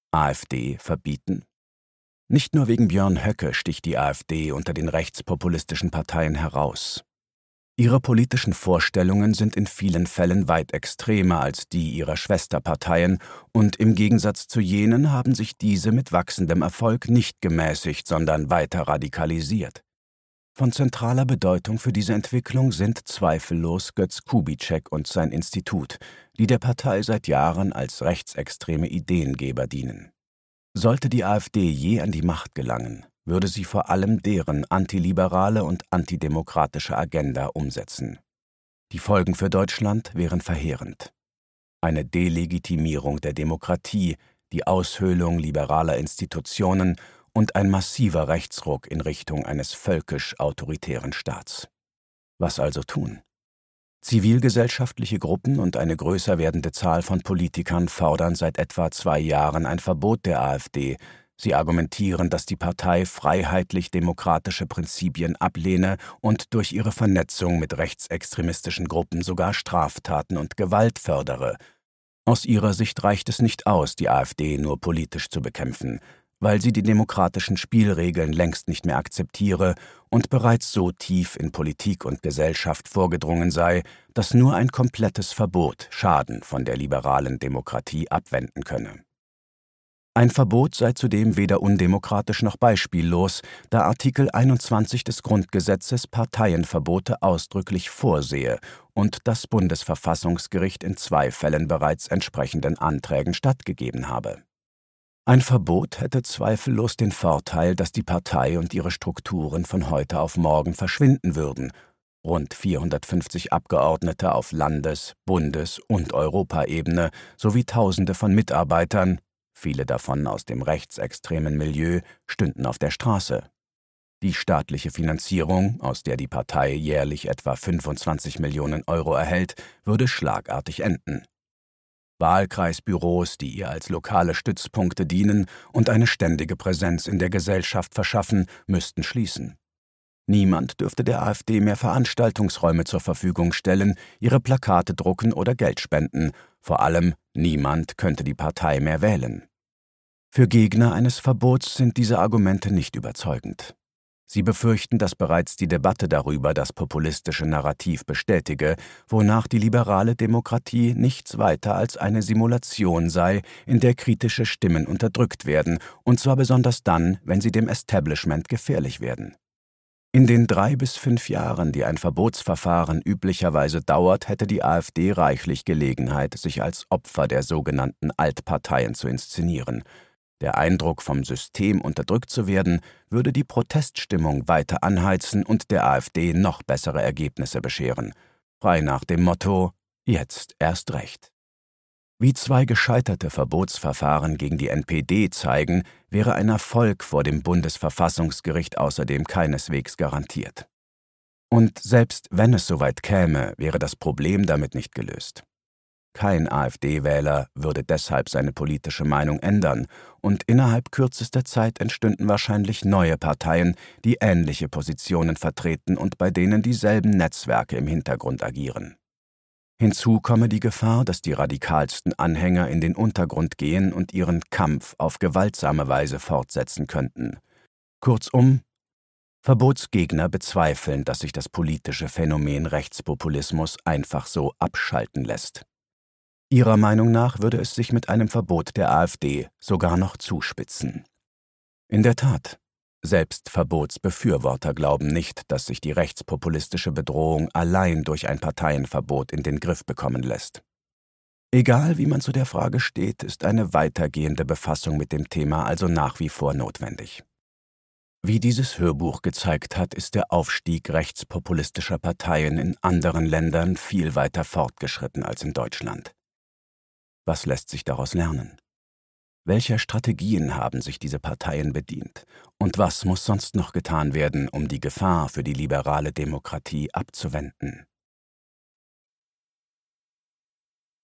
AfD verbieten? Nicht nur wegen Björn Höcke sticht die AfD unter den rechtspopulistischen Parteien heraus. Ihre politischen Vorstellungen sind in vielen Fällen weit extremer als die ihrer Schwesterparteien, und im Gegensatz zu jenen haben sich diese mit wachsendem Erfolg nicht gemäßigt, sondern weiter radikalisiert. Von zentraler Bedeutung für diese Entwicklung sind zweifellos Götz Kubitschek und sein Institut, die der Partei seit Jahren als rechtsextreme Ideengeber dienen. Sollte die AfD je an die Macht gelangen, würde sie vor allem deren antiliberale und antidemokratische Agenda umsetzen. Die Folgen für Deutschland wären verheerend. Eine Delegitimierung der Demokratie, die Aushöhlung liberaler Institutionen und ein massiver Rechtsruck in Richtung eines völkisch-autoritären Staats. Was also tun? Zivilgesellschaftliche Gruppen und eine größer werdende Zahl von Politikern fordern seit etwa 2 Jahren ein Verbot der AfD. Sie argumentieren, dass die Partei freiheitlich-demokratische Prinzipien ablehne und durch ihre Vernetzung mit rechtsextremistischen Gruppen sogar Straftaten und Gewalt fördere. Aus ihrer Sicht reicht es nicht aus, die AfD nur politisch zu bekämpfen, weil sie die demokratischen Spielregeln längst nicht mehr akzeptiere und bereits so tief in Politik und Gesellschaft vorgedrungen sei, dass nur ein komplettes Verbot Schaden von der liberalen Demokratie abwenden könne. Ein Verbot sei zudem weder undemokratisch noch beispiellos, da Artikel 21 des Grundgesetzes Parteienverbote ausdrücklich vorsehe und das Bundesverfassungsgericht in 2 Fällen bereits entsprechenden Anträgen stattgegeben habe. Ein Verbot hätte zweifellos den Vorteil, dass die Partei und ihre Strukturen von heute auf morgen verschwinden würden. Rund 450 Abgeordnete auf Landes-, Bundes- und Europaebene sowie Tausende von Mitarbeitern, viele davon aus dem rechtsextremen Milieu, stünden auf der Straße. Die staatliche Finanzierung, aus der die Partei jährlich etwa 25 Millionen Euro erhält, würde schlagartig enden. Wahlkreisbüros, die ihr als lokale Stützpunkte dienen und eine ständige Präsenz in der Gesellschaft verschaffen, müssten schließen. Niemand dürfte der AfD mehr Veranstaltungsräume zur Verfügung stellen, ihre Plakate drucken oder Geld spenden. Vor allem niemand könnte die Partei mehr wählen. Für Gegner eines Verbots sind diese Argumente nicht überzeugend. Sie befürchten, dass bereits die Debatte darüber das populistische Narrativ bestätige, wonach die liberale Demokratie nichts weiter als eine Simulation sei, in der kritische Stimmen unterdrückt werden, und zwar besonders dann, wenn sie dem Establishment gefährlich werden. In den 3 bis 5 Jahren, die ein Verbotsverfahren üblicherweise dauert, hätte die AfD reichlich Gelegenheit, sich als Opfer der sogenannten Altparteien zu inszenieren. Der Eindruck, vom System unterdrückt zu werden, würde die Proteststimmung weiter anheizen und der AfD noch bessere Ergebnisse bescheren. Frei nach dem Motto: Jetzt erst recht. Wie 2 gescheiterte Verbotsverfahren gegen die NPD zeigen, wäre ein Erfolg vor dem Bundesverfassungsgericht außerdem keineswegs garantiert. Und selbst wenn es soweit käme, wäre das Problem damit nicht gelöst. Kein AfD-Wähler würde deshalb seine politische Meinung ändern, und innerhalb kürzester Zeit entstünden wahrscheinlich neue Parteien, die ähnliche Positionen vertreten und bei denen dieselben Netzwerke im Hintergrund agieren. Hinzu komme die Gefahr, dass die radikalsten Anhänger in den Untergrund gehen und ihren Kampf auf gewaltsame Weise fortsetzen könnten. Kurzum, Verbotsgegner bezweifeln, dass sich das politische Phänomen Rechtspopulismus einfach so abschalten lässt. Ihrer Meinung nach würde es sich mit einem Verbot der AfD sogar noch zuspitzen. In der Tat, selbst Verbotsbefürworter glauben nicht, dass sich die rechtspopulistische Bedrohung allein durch ein Parteienverbot in den Griff bekommen lässt. Egal wie man zu der Frage steht, ist eine weitergehende Befassung mit dem Thema also nach wie vor notwendig. Wie dieses Hörbuch gezeigt hat, ist der Aufstieg rechtspopulistischer Parteien in anderen Ländern viel weiter fortgeschritten als in Deutschland. Was lässt sich daraus lernen? Welcher Strategien haben sich diese Parteien bedient? Und was muss sonst noch getan werden, um die Gefahr für die liberale Demokratie abzuwenden?